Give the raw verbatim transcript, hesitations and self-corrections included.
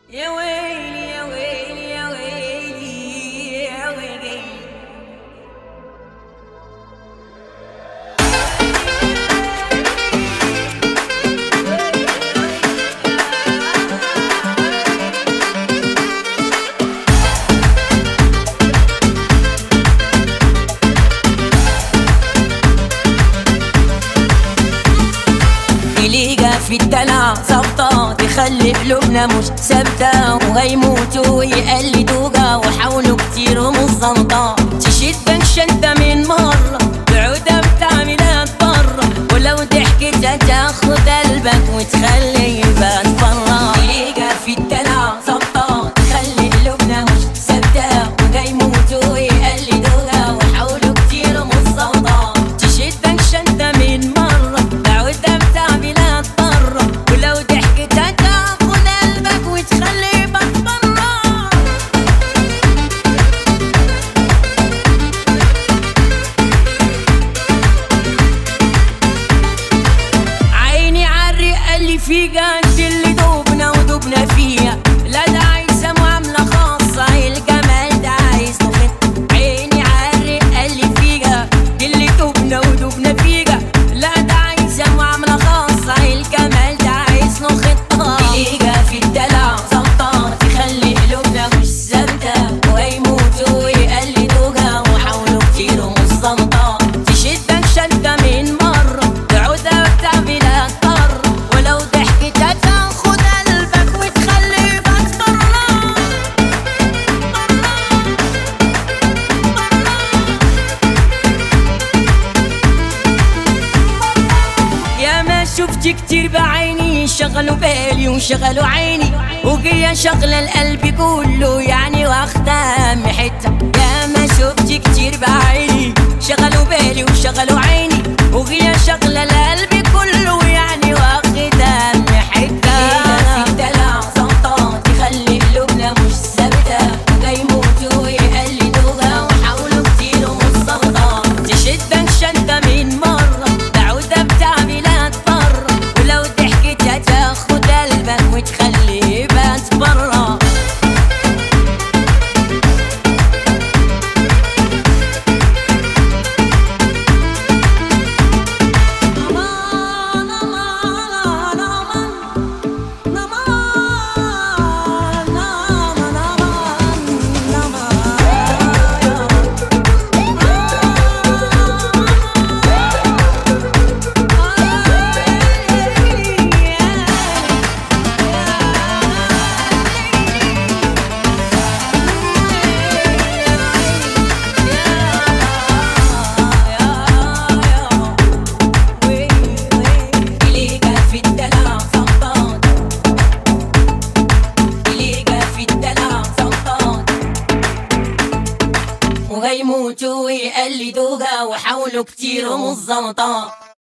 يا ويلي يا ويلي يا ويلي يا ويلي. يليقى في الدلع زبطة تخلي قلوبنا مش ثابتة، وهيموتوا ويقلدوها وحاولوا كتير ومظبطة. تشدك شدة من مرة بعودة بتعملها برا، ولو ضحكت هتاخد قلبك وتخلي يبان برا. يليقى في الدلع زبطة تخلي قلوبنا مش ثابتة، وهيموتوا ويقلدوها وحاولوا كتير ومظبطة. تشدك شدة من مرة بعودة بتعملها برا، ولو ضحكت هتاخد قلبك وتخلي يبان برا. عيني عالرقة اللي فيها انت اللي دوبنا ودوبنا فيها، لا ده عايزة معاملة خاصة، الجمال ده عايز له خطة. عيني عالرقة اللي فيها دي اللي دوبنا ودوبنا فيها، لا ده عايزة معاملة خاصة، الجمال ده عايز له خطة. يليقى في الدلع زبطة تخلي قلوبنا مش ثابتة، وهيموتوا ويقلدوها وحاولوا كتير ومش ظابطة. تشدك شدة من مرة تعودها وبتعملها طر، ولو ضحكت هتاخد قلبك وتخلي يبان برا. يا ما شفت كتير بعيني شغلوا بالي وشغلوا عيني، وجيا شغلة القلب كله يعني واخدة أهم حتة. يا ما شفت كتير بعيني شغلوا بالي وشغلوا عيني، وجيا شغلة القلب كله يعني واخدة أهم حتة. في الدلع زبطة تخلي قلوبنا مش ثابتة، وهيموتوا ويقلدوها وحاولوا كتير ومش ظابطة. تشدك شدة من مرة بعودة بتعملها برا، ولو ضحكت هتاخد قلبك وتخليه يبان برا. وهيموتوا ويقلدوها وحاولوا كتير ومش ظابطة.